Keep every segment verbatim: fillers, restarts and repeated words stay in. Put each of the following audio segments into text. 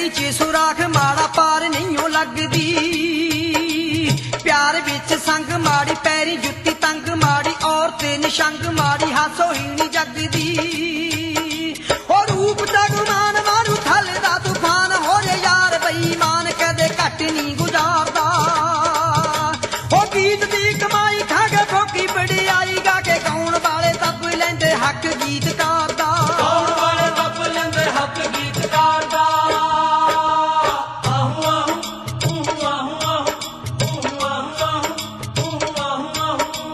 मेहंदी च सुराख माड़ा पार नहीं ओ लगदी प्यार विच संग माड़ी पैरी जुत्ती तंग माड़ी औरत निशंग माड़ी हासो ही नहीं जगदी और रूप दा गुमान मारू थल दा तूफान हो रे यार बेईमान कदे घट नहीं गुजारदा ओ गीत दी कमाई खा के भोगी बड़ी आई गा के गाउण वाले दब लैंदे हक गीतकार दा गाउण वाले दब लैंदे हक गीतकार दा आहू आहू आहू आहू आहू आहू आहू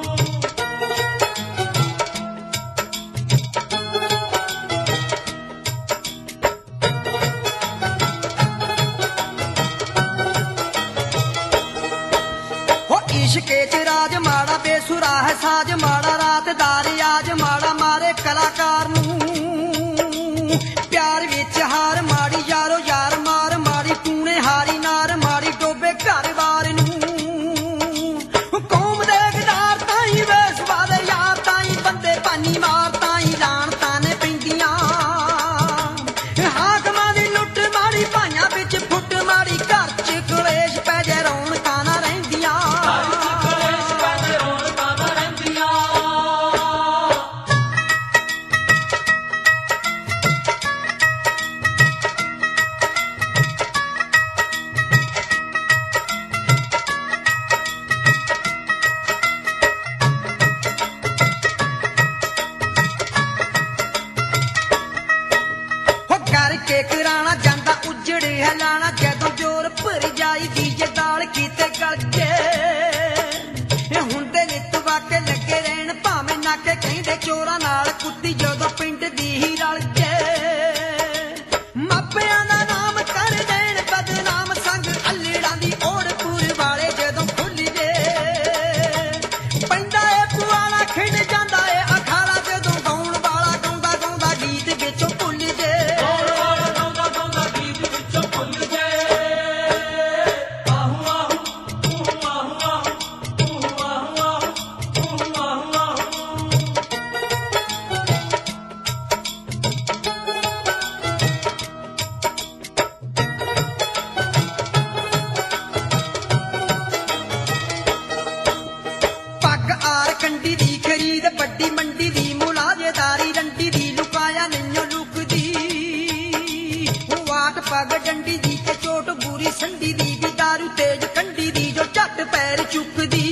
हो इश्के च राज माड़ा बेसुरा है साज माड़ा रात दार आज माड़ा मारे कलाकार नू प्यार विच हार माड़ी यारो यार मार माड़ी टूने हारी नार माड़ी डोबे घर बार नू कौम दे गदार ताई वेस वाले यार ताई बंदे पानी मार ताई लान ताने पैंदियां हाकमां दी लुੱਟ माड़ी भाइयां विच फुੱਟ माड़ी घर च कलेश पै जे रौनकां ना रहिंदियां करके कराना जांदा उजड़े हलाना जदों जोर भर जाई दीजे दाल कीते गलके हुंदे नित वाके लगे रहन भावें नाके कहंदे चोरां नाल कुत्ती जदों पिंड दी ही रल के मापियां दा नाम कर देण बदनाम संग अल्लड़ां दी ओड़पुर वाले जदों खुल जे पैंदा ए पुआला खिंड जांदा ए अखाड़ा जदों गाउण वाला गाउंदा गाउंदा गीत विचों भुल जे पग आर कंडी दी खरीद बड्डी मंडी दी मुलाजेदारी रंडी दी लुकाया नहीं लुकदी वाट पग डंडी दी ते चोट बुरी संडी दी भी दारू तेज कंडी दी जो झट पैर चुकदी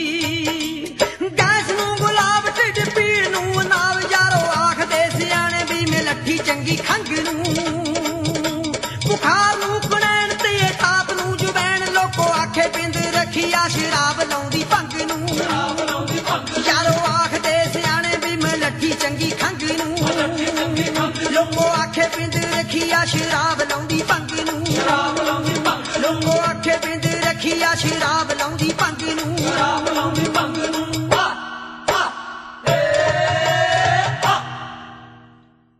गैस नू गुलाब ढिड पीड़ नू नाल यारो आखदे सियाणे भी मैं लट्ठी चंगी खंग नू बुखार नू कुनैन ते ताप नू जुबैन लोको आखे बिंद रखिया शराब लाउंदी भंग नू यारो आखदे सियाणे भी मैं लट्ठी चंगी खंग नू लोको आखे बिंद रखिया शराब लाउंदी भंग नू लोको आखे बिंद रखिया शराब लाउंदी भंग नू